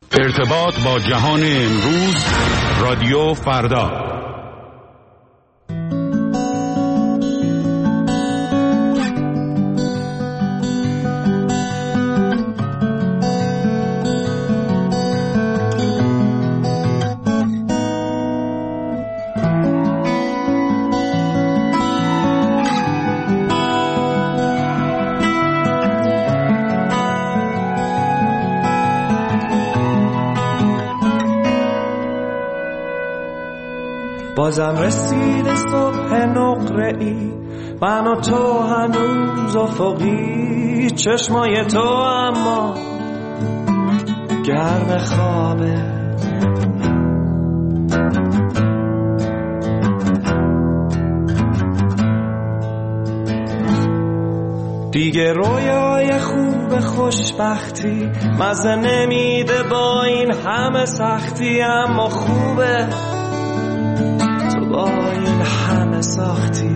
ارتباط با جهان امروز، رادیو فردا. بازم رسید صبح نقره‌ای، من و تو هنوز افقی، چشمای تو اما گرم خوابه. دیگه رویای خوب خوشبختی مزه نمیده با این همه سختی، اما خوبه با این همه ساختی.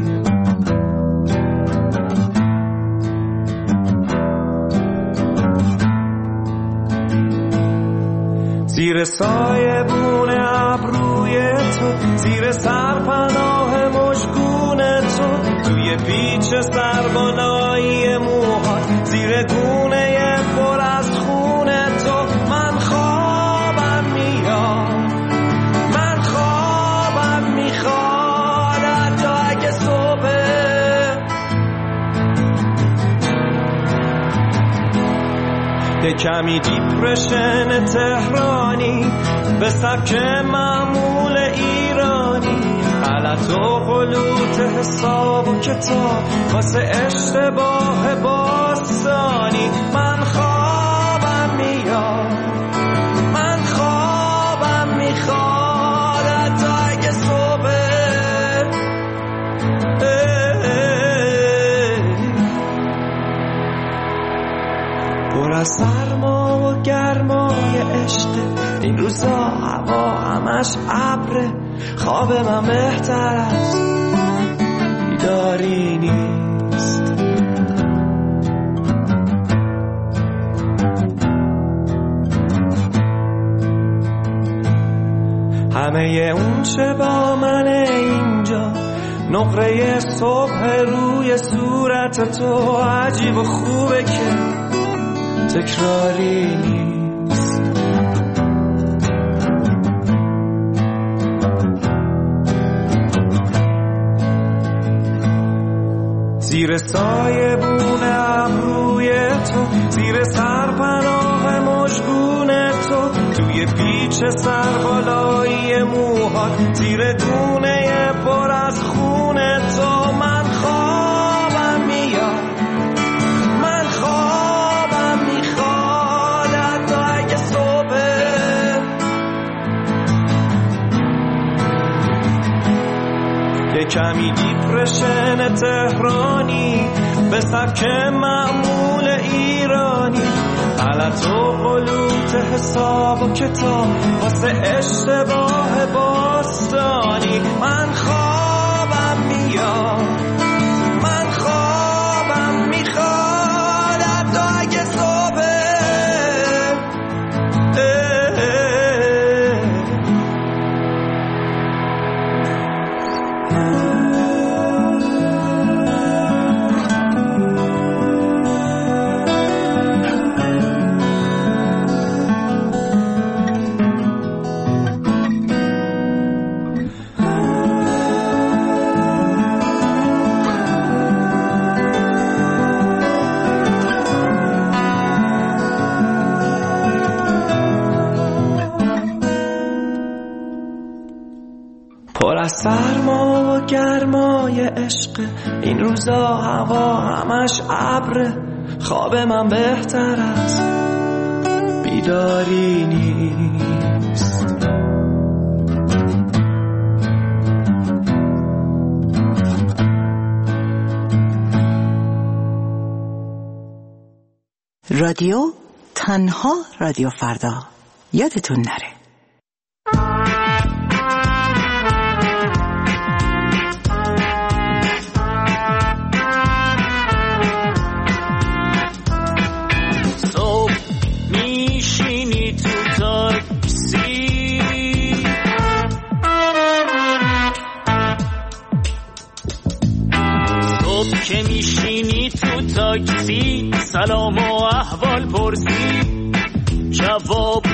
زیر سایبون ابروی تو، زیر سرپناه مژگون تو، توی پیچ سربالایی موهات، زیر گونه پر از خون تو، من خوابم میاد، من خوابم میخواد حتی اگه صبح. ده کمی دیپرشن تهرانی به سبک معمول ایرانی، غلط و غلوط حساب و کتاب واسه اشتباه باستانی. من خوابم میاد، من خوابم میخواد حتی اگه صبح. پر از سرما و گرمای عشق، این روزا هوا همش ابره، خواب من بهتر از بیداری نیست. همه اون چه با منه اینجا، نقره صبح روی صورت تو، عجیب و خوبه که تکراری نیست. زیر سایبون ابروی تو، زیر سرپناه مژگون تو، توی پیچ سربالایی موهات، زیر گونه پر از خون تو، من خوابم میاد، من خوابم میخواد حتی اگه صبح. یه کمی دیپرشن تهرانی به سبک معمول ایرانی، غلط و غلوط حساب و کتاب واسه اشتباه باستانی. من خوابم میاد، من خوابم میخواد حتی اگه صبح. پر از سرما و گرمای عشق، این روزا هوا همش ابره، خواب من بهتر از بیداری نیست. رادیو تنها رادیو فردا، یادتون نره. صبح میشینی تو تاکسی سلام و احوال پرسی، جواب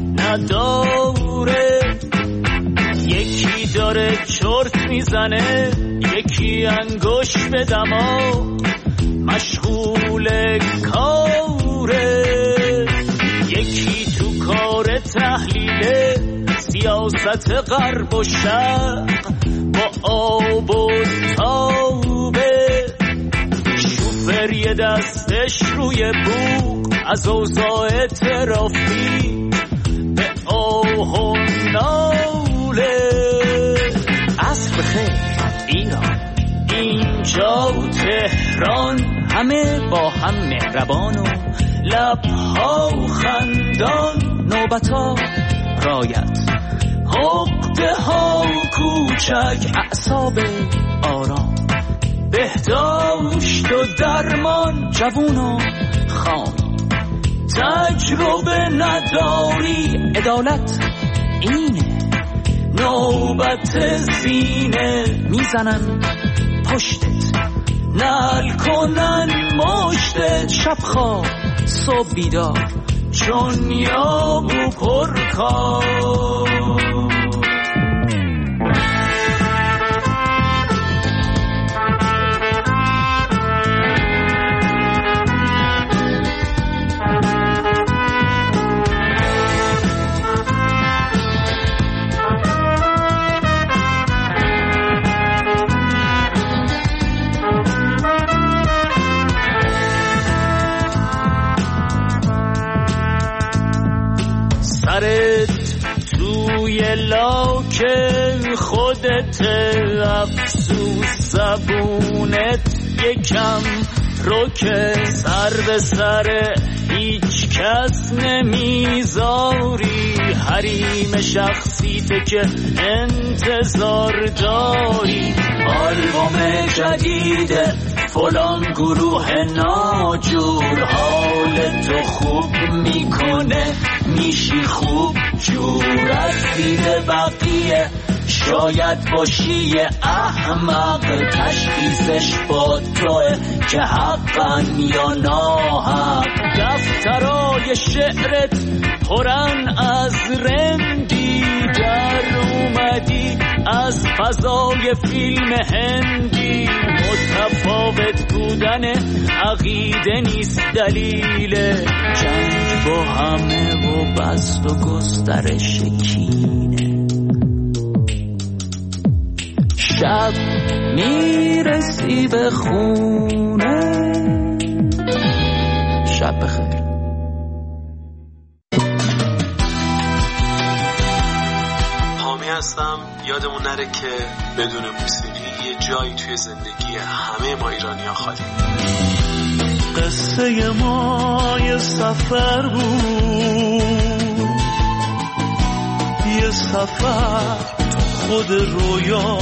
نداره. یکی داره چرت میزنه، یکی انگوش به دماغ مشغول کاره. یکی تو کار تحلیل سیاست غرب و شرق با آب و تابه. شوفر یه دستش روی بوق از اوضاع ترافیک به آه و ناله. عصر بخیر ایران، اینجا تهران، همه با هم مهربان و لبها خندان، نوبتا رایت، عقده ها کوچک، اعصاب آرام، بهداشت و درمان، جوون و خامی، تجربه نداری، عدالت اینه، نوبت زینه، میزنن پشتت، نل کنن مشتت، شب خواب صبح بیدار، چون یابو پرکار. سرت توی لاک خودت، افسوس زبونت یکم روکه، سر به سر هیچ کس نمیذاری، حریم شخصیت که انتظار داری. آلبوم جدید فلان گروه ناجور، حال تو خوب میکنه، میشی خوب جور. از دید بقیه شاید باشی احمق، تشخیصش با توه که حقا یا ناحق. دفترای شعرت پرن از رندی، در اومدی از فضای فیلم هندی. متفاوت بودن عقیده نیست دلیل جنگ با همه و بست و گسترش کینه. شب میرسی به خونه. شب بخیر. حامی هستم. یادمون نره که بدون موسیقی یه جایی توی زندگی همه ما ایرانی‌ها خالی. قصه ما یه سفر بود، یه سفر خود رویا.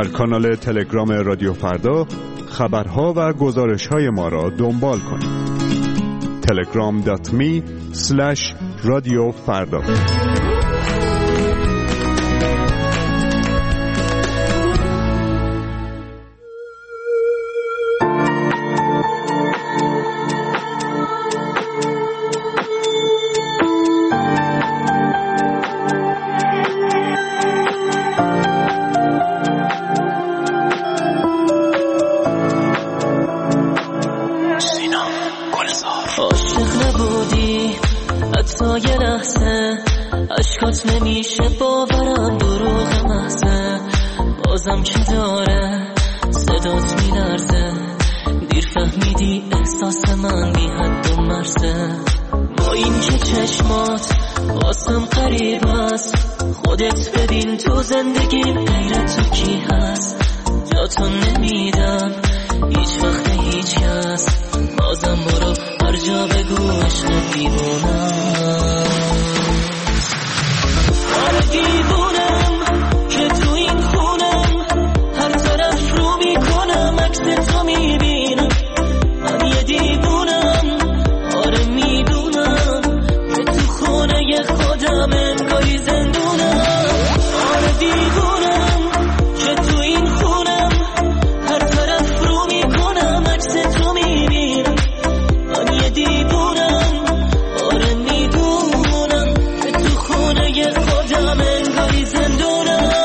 در کانال تلگرام رادیو فردا خبرها و گزارش‌های ما را دنبال کنید. telegram.me/radiofarda. یه لحظه اشکات نمیشه باورم دروغ محضه بازم که داره صدات میلرزه دیر فهمیدی احساس من بی حد و مرزه با این که چشمات واسم قریب هست خودت ببین تو زندگیم غیر تو کی هست جاتو نمیدم هیچ وقت هیچ کس بازم برو هر جا بگو عشق دیوونم آره دیوونم که تو این خونم هر طرف رو میکنم عکس تو میبینم من یه دیوونم آره میدونم که تو خونه خودم انگاری زندونم آره دیوونم که تو این خونم هر طرف رو میکنم عکس تو میبینم من یه دیوونم آره میدونم که تو خونه خودم انگاری زندونم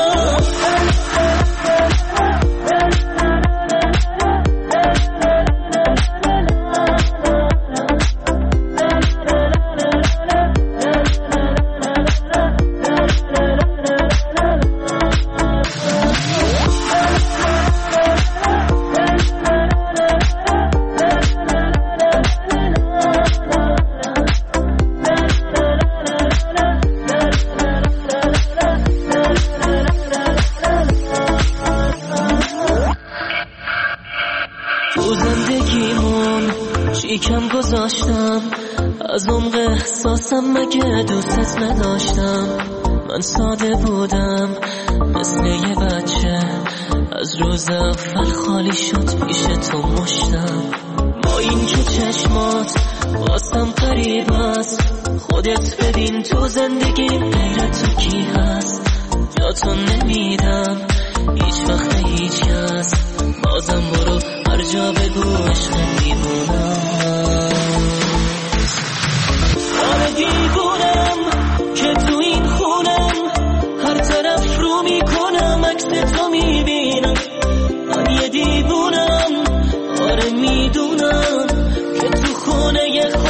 تو زندگیمون چیکم گذاشتم از عمق احساسم مگه دوستت نداشتم من ساده بودم مثل یه بچه از روز اول خالی شد پیش تو مشتم با این که چشمات واسم قریب هست خودت ببین تو زندگیم غیر تو کی هست جاتو نمیدم هیچ وقت هیچ کس بازم برو هر جا بگو عشق دیوونم آره دیوونم که تو این خونم هر طرف رو میکنم عکس تو میبینم من یه دیوونم آره میدونم که تو خونه